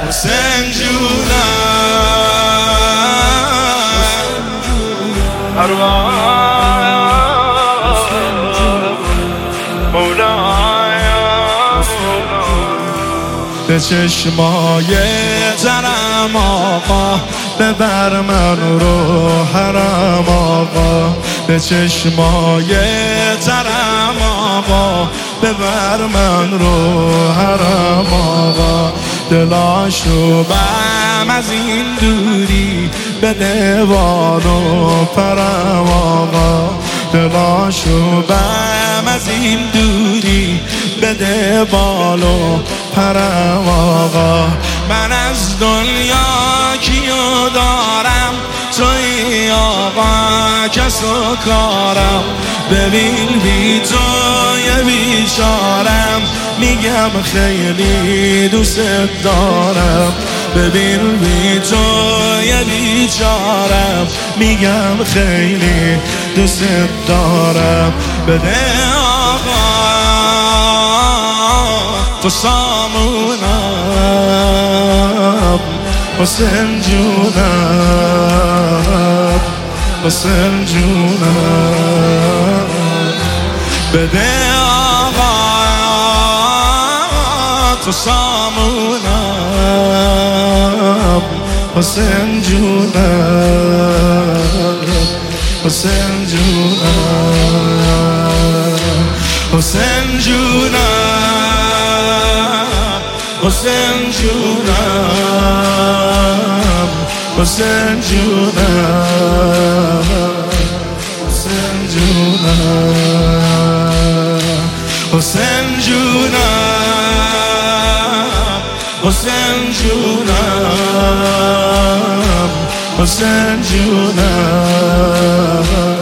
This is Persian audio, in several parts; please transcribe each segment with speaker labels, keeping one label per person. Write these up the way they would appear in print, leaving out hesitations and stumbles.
Speaker 1: حسین جونم ارواح مولای به چشمای ترم آقا ببر من رو حرم آقا به چشمای ترم آقا ببر من رو حرم آقا دلاشو بم از این دوری به دیوار و پرم آقا دلاشو بم از این دوری به دیوار و پرم آقا من از دنیا کیو دارم توی آقا کس و کارم ببین بی تو یه بیچارم میگم خیلی دوست دارم ببین بی تو یه بیچارم میگم خیلی دوست دارم بده آقا تو سامونم حسین جونم حسین جونم بده آقا تو سامونم حسین جونم حسین جونم حسین جونم حسین جونم حسین جونم حسین جونم حسین جونم حسین جونم حسین جونم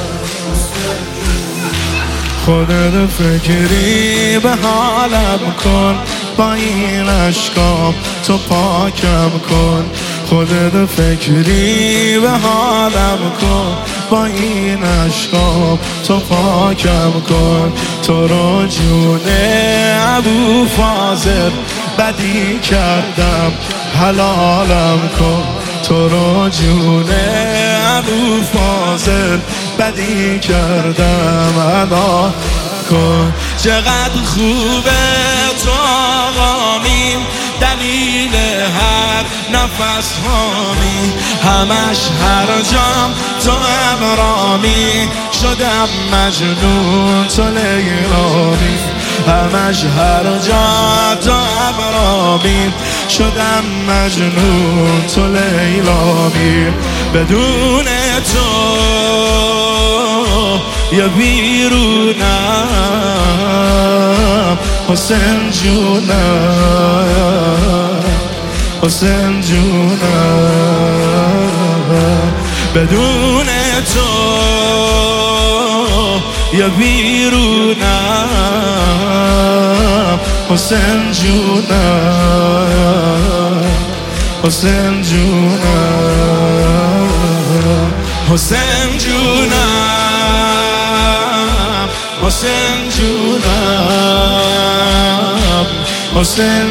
Speaker 1: خودت فکری به حالم کن با این عشقام تو پاکم کن خودت فکری به حالم کن با این عشقام تو پاکم کن تو رو جون ابو فاضل بدی کردم حلالم کن تو رو جون ابو فاضل بدی کردم حلال کن چقدر خوبه تو آقامین دلیل هر نفس هامی همش هر جام تو ابرامی شدم مجنون تو لیلامی همش هر جا تو ابرامی شدم مجنون تو لیلامی بدون تو یا بیرونم حسین جونم حسین جونم بدون تو یا بیرونم حسین جونم حسین جونم حسین جونم حسین جونم حسین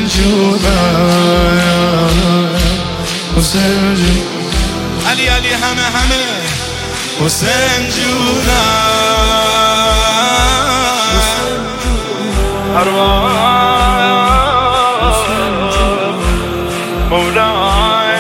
Speaker 1: جونم حسین جونم علی علی همه حسین جونم ارواح مولای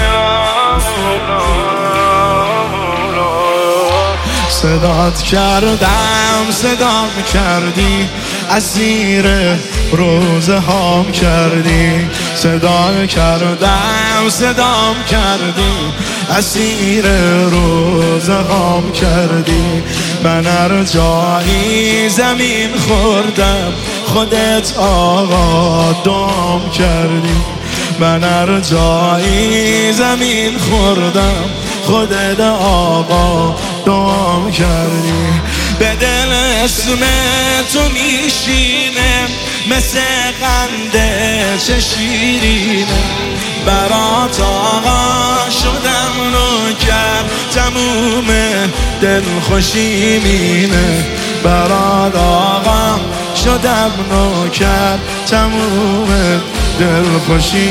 Speaker 1: صدات کردم صدام کردی اسیر روزه هام کردی صدا کردم صدام کردی اسیر روزه هام کردی من هر جایی زمین خوردم خودت آقا دام کردی من هر جایی زمین خوردم خودت آقا دام کردی به دل اسم تو میشینه مثل قنده چه شیرینه برات آقا شدم نوکر تموم دل خوشی مینه برات آقا شدم نوکر تموم دل خوشی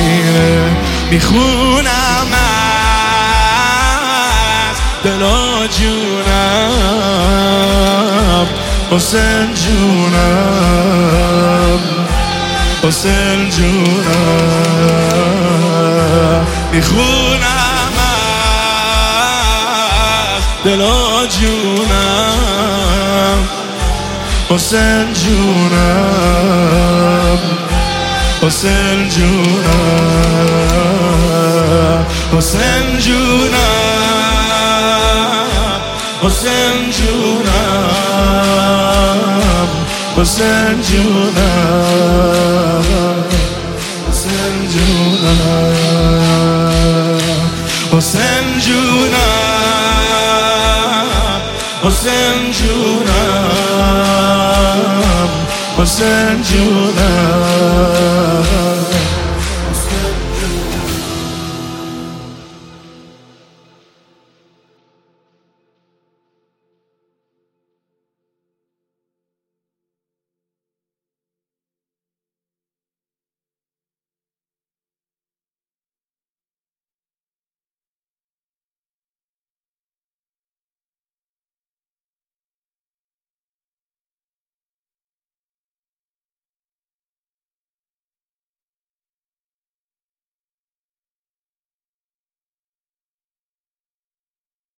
Speaker 1: میخونم از دل و جونم حسین جونم حسین جونم میخونم از دل و جونم حسین جونم حسین جونم حسین جونم حسین جونم حسین جونم حسین جونم حسین جونم حسین جونم حسین جونم